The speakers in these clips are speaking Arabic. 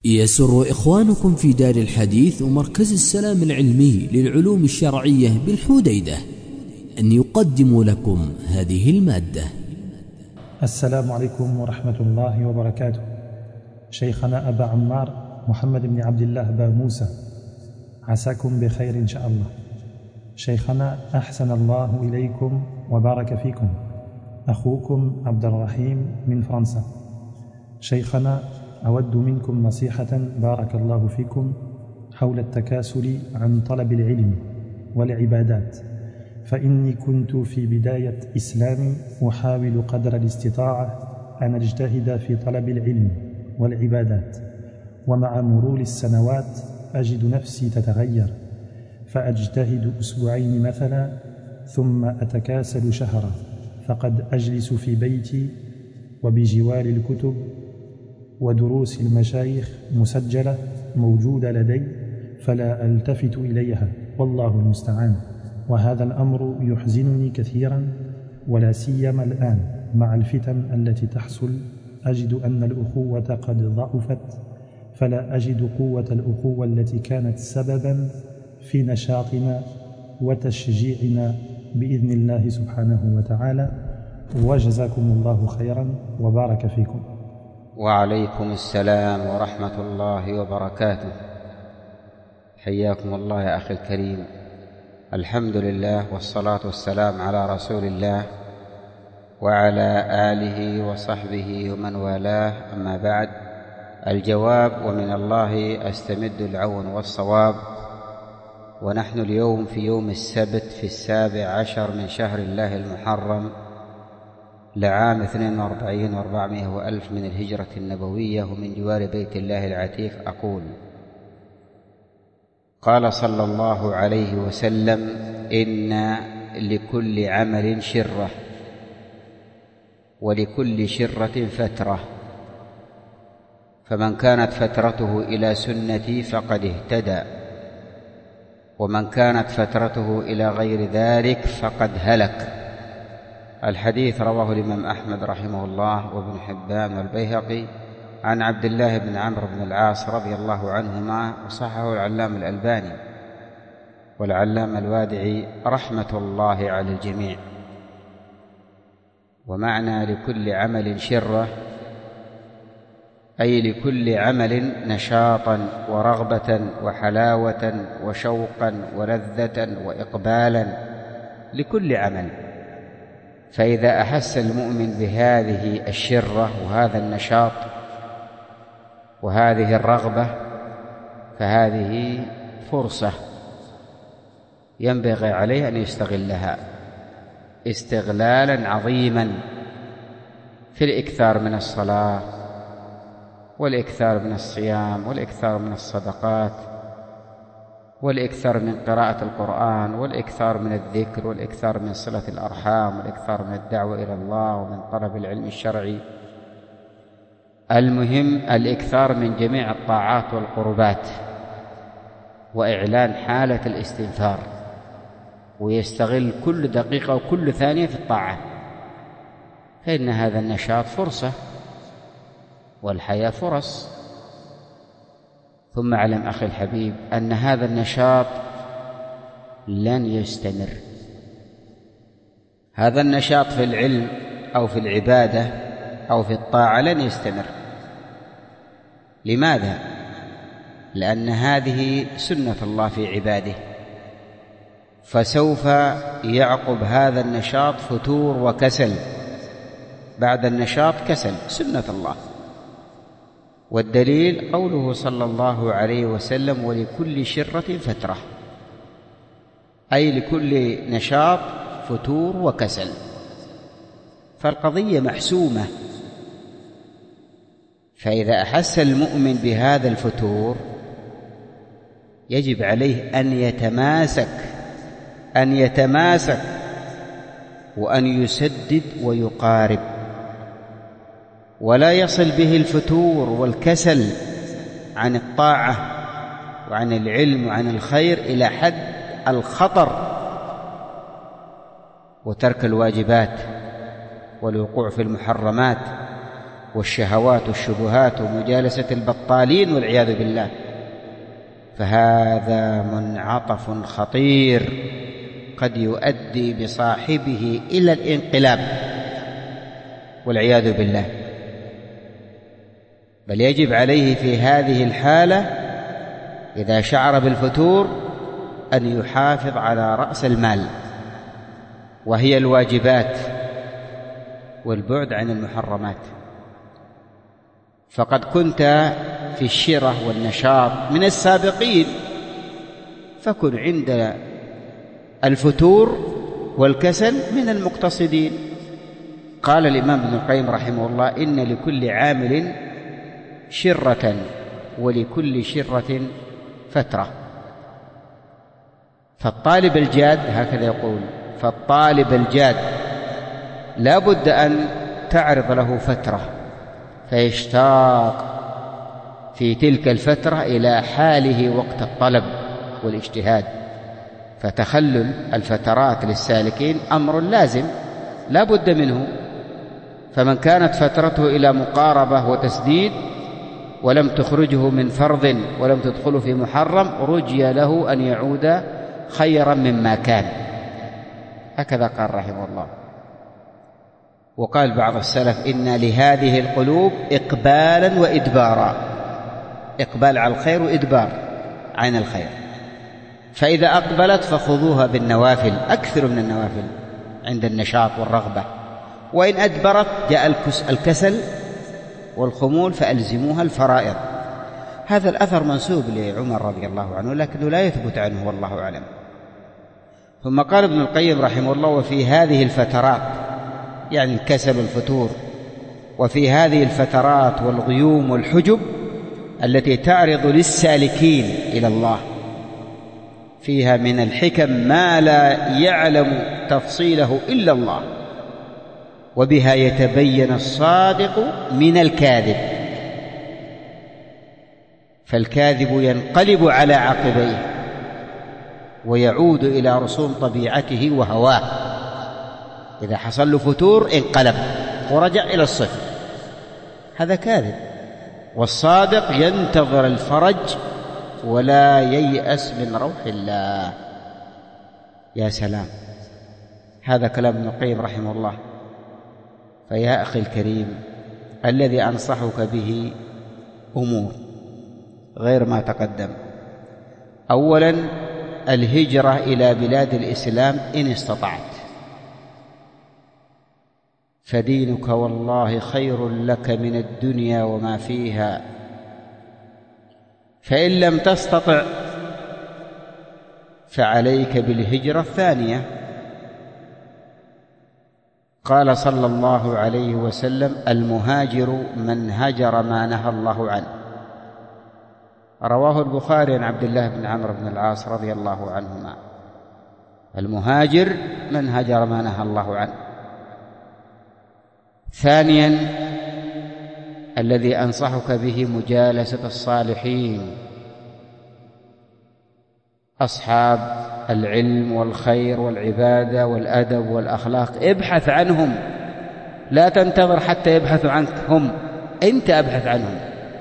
يسر إخوانكم في دار الحديث ومركز السلام العلمي للعلوم الشرعية بالحديدة أن يقدموا لكم هذه المادة. السلام عليكم ورحمة الله وبركاته. شيخنا أبا عمار محمد بن عبد الله با موسى، عساكم بخير إن شاء الله. شيخنا أحسن الله إليكم وبارك فيكم، أخوكم عبد الرحيم من فرنسا. شيخنا أود منكم نصيحة بارك الله فيكم حول التكاسل عن طلب العلم والعبادات، فإني كنت في بداية إسلامي أحاول قدر الاستطاعة أن أجتهد في طلب العلم والعبادات، ومع مرور السنوات أجد نفسي تتغير، فأجتهد أسبوعين مثلا ثم أتكاسل شهرا، فقد أجلس في بيتي وبجوار الكتب ودروس المشايخ مسجلة موجودة لدي فلا ألتفت إليها، والله المستعان. وهذا الأمر يحزنني كثيرا، ولا سيما الآن مع الفتن التي تحصل أجد أن الأخوة قد ضعفت، فلا أجد قوة الأخوة التي كانت سببا في نشاطنا وتشجيعنا بإذن الله سبحانه وتعالى. وجزاكم الله خيرا وبارك فيكم. وعليكم السلام ورحمة الله وبركاته. حياكم الله يا أخي الكريم. الحمد لله والصلاة والسلام على رسول الله وعلى آله وصحبه ومن والاه، أما بعد. الجواب: ومن الله أستمد العون والصواب. ونحن اليوم في يوم السبت في 17 من شهر الله المحرم لعام 42 و400 وألف من الهجرة النبوية، ومن جوار بيت الله العتيق. أقول: قال صلى الله عليه وسلم: إن لكل عمل شرة، ولكل شرة فترة، فمن كانت فترته إلى سنتي فقد اهتدى، ومن كانت فترته إلى غير ذلك فقد هلك. الحديث رواه الإمام أحمد رحمه الله وابن حبان والبيهقي عن عبد الله بن عمرو بن العاص رضي الله عنهما، وصححه العلامة الألباني والعلامة الوادعي رحمة الله على الجميع. ومعنى لكل عمل شرة أي لكل عمل نشاطا ورغبة وحلاوة وشوقا ولذة وإقبالا، لكل عمل. فإذا أحس المؤمن بهذه الشرة وهذا النشاط وهذه الرغبة فهذه فرصة ينبغي عليه أن يستغلها استغلالا عظيما في الإكثار من الصلاة والإكثار من الصيام والإكثار من الصدقات والإكثار من قراءة القرآن والإكثار من الذكر والإكثار من صلة الأرحام والإكثار من الدعوة إلى الله ومن طلب العلم الشرعي. المهم الإكثار من جميع الطاعات والقربات، وإعلان حالة الاستنفار، ويستغل كل دقيقة وكل ثانية في الطاعة، فإن هذا النشاط فرصة والحياة فرص. ثم اعلم أخي الحبيب أن هذا النشاط لن يستمر. هذا النشاط في العلم أو في العبادة أو في الطاعة لن يستمر. لماذا؟ لأن هذه سنة الله في عباده، فسوف يعقب هذا النشاط فتور وكسل، بعد النشاط كسل، سنة الله. والدليل قوله صلى الله عليه وسلم: ولكل شرة فترة، أي لكل نشاط فتور وكسل. فالقضية محسومة. فإذا أحس المؤمن بهذا الفتور يجب عليه أن يتماسك وأن يسدد ويقارب، ولا يصل به الفتور والكسل عن الطاعة وعن العلم وعن الخير إلى حد الخطر وترك الواجبات والوقوع في المحرمات والشهوات والشبهات ومجالسة البطالين والعياذ بالله، فهذا منعطف خطير قد يؤدي بصاحبه إلى الانقلاب والعياذ بالله. بل يجب عليه في هذه الحالة إذا شعر بالفتور أن يحافظ على رأس المال، وهي الواجبات والبعد عن المحرمات. فقد كنت في الشرة والنشاط من السابقين، فكن عند الفتور والكسل من المقتصدين. قال الإمام ابن القيم رحمه الله: إن لكل عامل شرة ولكل شرة فترة. فالطالب الجاد هكذا يقول، فالطالب الجاد لا بد أن تعرض له فترة فيشتاق في تلك الفترة إلى حاله وقت الطلب والاجتهاد. فتخلل الفترات للسالكين أمر لازم لا بد منه. فمن كانت فترته إلى مقاربة وتسديد ولم تخرجه من فرض ولم تدخله في محرم، رجي له أن يعود خيرا مما كان. هكذا قال رحمه الله. وقال بعض السلف: إن لهذه القلوب إقبالا وإدبارا، إقبال على الخير وإدبار عن الخير. فإذا أقبلت فخذوها بالنوافل، أكثر من النوافل عند النشاط والرغبة، وإن أدبرت جاء الكسل والخمول فألزموها الفرائض. هذا الأثر منسوب لعمر رضي الله عنه، لكنه لا يثبت عنه والله أعلم. ثم قال ابن القيم رحمه الله: وفي هذه الفترات، يعني الكسل والفتور، وفي هذه الفترات والغيوم والحجب التي تعرض للسالكين إلى الله، فيها من الحكم ما لا يعلم تفصيله إلا الله، وبها يتبين الصادق من الكاذب، فالكاذب ينقلب على عقبيه ويعود إلى رسوم طبيعته وهواه. إذا حصل له فتور انقلب ورجع إلى الصفر، هذا كاذب. والصادق ينتظر الفرج ولا ييأس من روح الله. يا سلام، هذا كلام ابن القيم رحمه الله. فيا أخي الكريم، الذي أنصحك به أمور غير ما تقدم. أولا، الهجرة إلى بلاد الإسلام إن استطعت، فدينك والله خير لك من الدنيا وما فيها. فإن لم تستطع فعليك بالهجرة الثانية. قال صلى الله عليه وسلم: المهاجر من هجر ما نهى الله عنه. رواه البخاري عن عبد الله بن عمرو بن العاص رضي الله عنهما: المهاجر من هجر ما نهى الله عنه. ثانيا، الذي أنصحك به مجالسة الصالحين، أصحاب العلم والخير والعبادة والأدب والأخلاق. ابحث عنهم، لا تنتظر حتى يبحثوا عنك، هم أنت أبحث عنهم.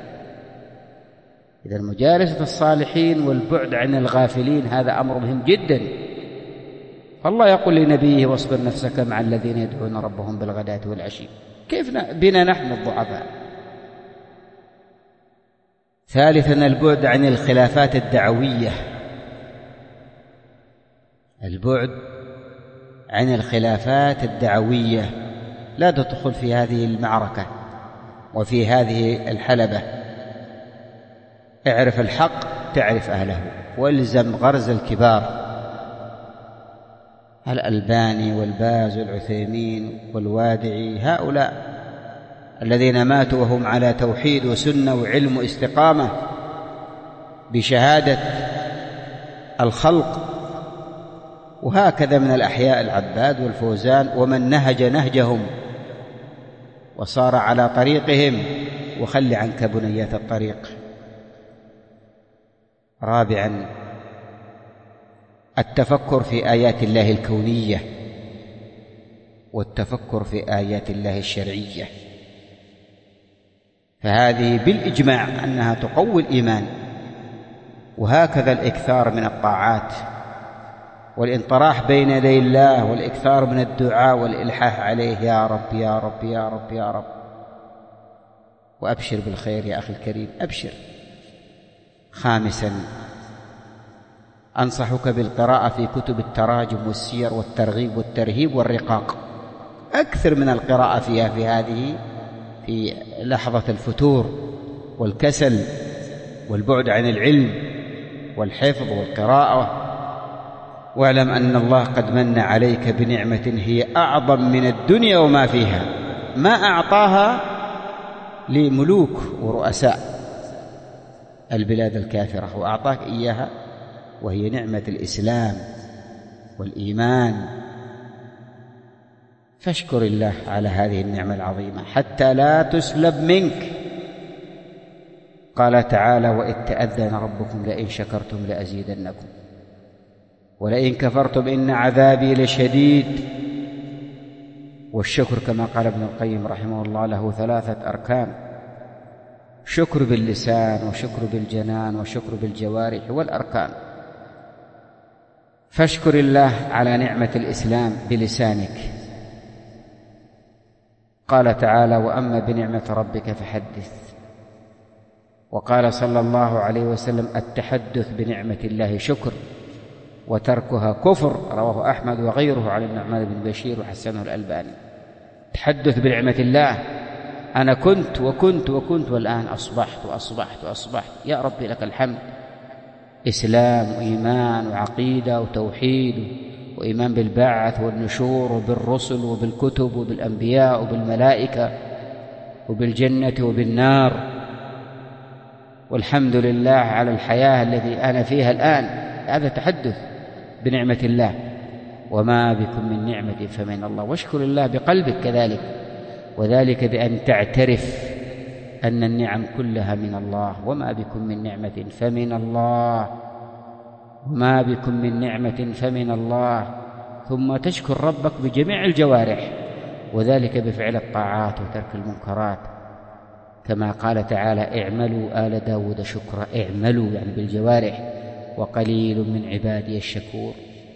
إذا مجالسة الصالحين والبعد عن الغافلين هذا أمر مهم جدا. فالله يقول لنبيه: واصبر نفسك مع الذين يدعون ربهم بالغداة والعشي. كيف بنا نحن الضعفاء؟ ثالثا، البعد عن الخلافات الدعوية، البعد عن الخلافات الدعوية. لا تدخل في هذه المعركة وفي هذه الحلبة. اعرف الحق تعرف أهله، والزم غرز الكبار، الألباني والباز والعثيمين والوادعي، هؤلاء الذين ماتوا وهم على توحيد وسنة وعلم واستقامة بشهادة الخلق. وهكذا من الأحياء العباد والفوزان ومن نهج نهجهم وصار على طريقهم، وخل عنك بنيات الطريق. رابعا، التفكر في آيات الله الكونية والتفكر في آيات الله الشرعية. فهذه بالإجماع أنها تقوي الإيمان. وهكذا الإكثار من الطاعات والانطراح بين يدي الله والإكثار من الدعاء والإلحاح عليه: يا رب يا رب يا رب يا رب. وأبشر بالخير يا أخي الكريم، أبشر. خامسا، أنصحك بالقراءة في كتب التراجم والسير والترغيب والترهيب والرقاق. أكثر من القراءة فيها في لحظة الفتور والكسل والبعد عن العلم والحفظ والقراءة. واعلم أن الله قد من عليك بنعمة هي أعظم من الدنيا وما فيها، ما أعطاها لملوك ورؤساء البلاد الكافرة، وأعطاك إياها، وهي نعمة الإسلام والإيمان. فاشكر الله على هذه النعمة العظيمة حتى لا تسلب منك. قال تعالى: وإذ تأذن ربكم لئن شكرتم لأزيدنكم ولئن كفرتم إن عذابي لشديد. والشكر كما قال ابن القيم رحمه الله له 3 أركان: شكر باللسان، وشكر بالجنان، وشكر بالجوارح والأركان. فاشكر الله على نعمة الإسلام بلسانك. قال تعالى: وأما بنعمة ربك فحدث. وقال صلى الله عليه وسلم: التحدث بنعمة الله شكر وتركها كفر. رواه أحمد وغيره عن النعمان بن بشير وحسنه الألباني. تحدث بنعمة الله: أنا كنت وكنت وكنت والآن أصبحت وأصبحت وأصبحت، يا ربي لك الحمد. إسلام وإيمان وعقيدة وتوحيد وإيمان بالبعث والنشور وبالرسل وبالكتب وبالأنبياء وبالملائكة وبالجنة وبالنار، والحمد لله على الحياة التي أنا فيها الآن. هذا تحدث بنعمة الله. وما بكم من نعمة فمن الله. واشكر الله بقلبك كذلك، وذلك بأن تعترف أن النعم كلها من الله. وما بكم من نعمة فمن الله، وما بكم من نعمة فمن الله. ثم تشكر ربك بجميع الجوارح، وذلك بفعل الطاعات وترك المنكرات، كما قال تعالى: اعملوا آل داود شكرا. اعملوا يعني بالجوارح، وقليل من عبادي الشكور.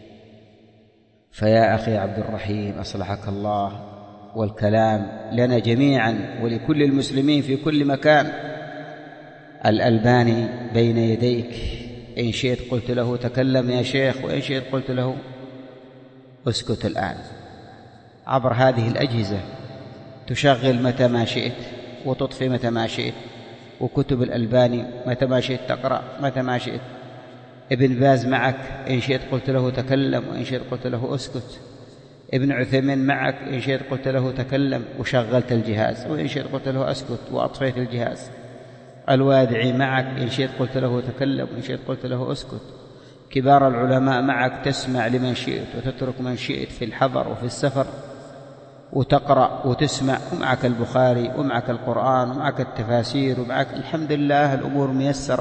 فيا أخي عبد الرحيم أصلحك الله، والكلام لنا جميعا ولكل المسلمين في كل مكان. الألباني بين يديك، إن شئت قلت له تكلم يا شيخ، وإن شئت قلت له اسكت الآن. عبر هذه الأجهزة تشغل متى ما شئت وتطفي متى ما شئت، وكتب الألباني متى ما شئت تقرأ متى ما شئت. ابن باز معك، إن شئت قلت له تكلم، وإن شئت قلت له اسكت. ابن عثيمين معك، إن شئت قلت له تكلم وشغلت الجهاز، وإن شئت قلت له اسكت وأطفيت الجهاز. الوادعي معك، إن شئت قلت له تكلم، وإن شئت قلت له اسكت. كبار العلماء معك، تسمع لمن شئت وتترك من شئت في الحضر وفي السفر، وتقرأ وتسمع. ومعك البخاري ومعك القرآن ومعك التفاسير ومعك، الحمد لله الأمور ميسرة.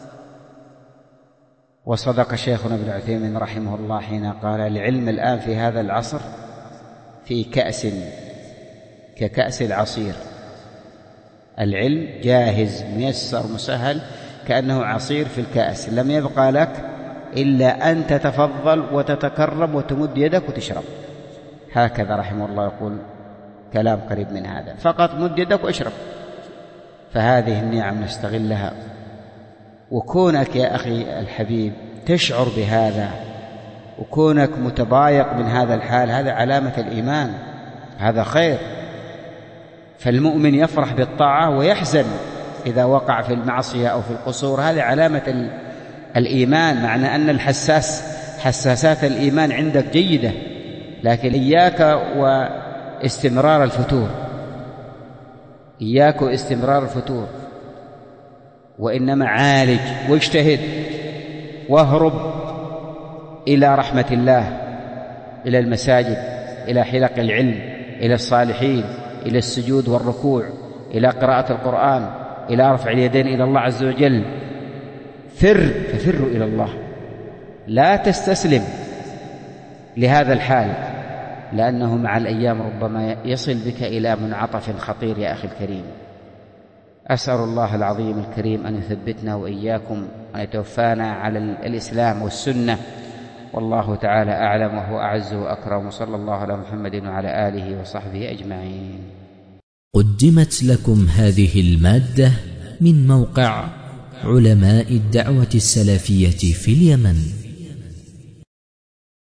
وصدق شيخنا ابن عثيمين رحمه الله حين قال: العلم الآن في هذا العصر في كأس ككأس العصير. العلم جاهز ميسر مسهل كأنه عصير في الكأس، لم يبقى لك إلا أن تتفضل وتتكرم وتمد يدك وتشرب. هكذا رحمه الله يقول كلام قريب من هذا: فقط مد يدك واشرب. فهذه النعم نستغلها. وكونك يا أخي الحبيب تشعر بهذا، وكونك متضايق من هذا الحال، هذا علامة الإيمان، هذا خير. فالمؤمن يفرح بالطاعة ويحزن إذا وقع في المعصية أو في القصور، هذه علامة الإيمان. معنى أن حساسات الإيمان عندك جيدة، لكن إياك واستمرار الفتور، إياك واستمرار الفتور، وإنما عالج واجتهد واهرب إلى رحمة الله، إلى المساجد، إلى حلق العلم، إلى الصالحين، إلى السجود والركوع، إلى قراءة القرآن، إلى رفع اليدين إلى الله عز وجل. ففروا إلى الله، لا تستسلم لهذا الحال، لأنه مع الأيام ربما يصل بك إلى منعطف خطير. يا أخي الكريم، أسأل الله العظيم الكريم أن يثبتنا وإياكم وأن يتوفانا على الإسلام والسنة، والله تعالى أعلم وهو أعز وأكرم، صلى الله على محمد وعلى آله وصحبه أجمعين. قدمت لكم هذه المادة من موقع علماء الدعوة السلفية في اليمن.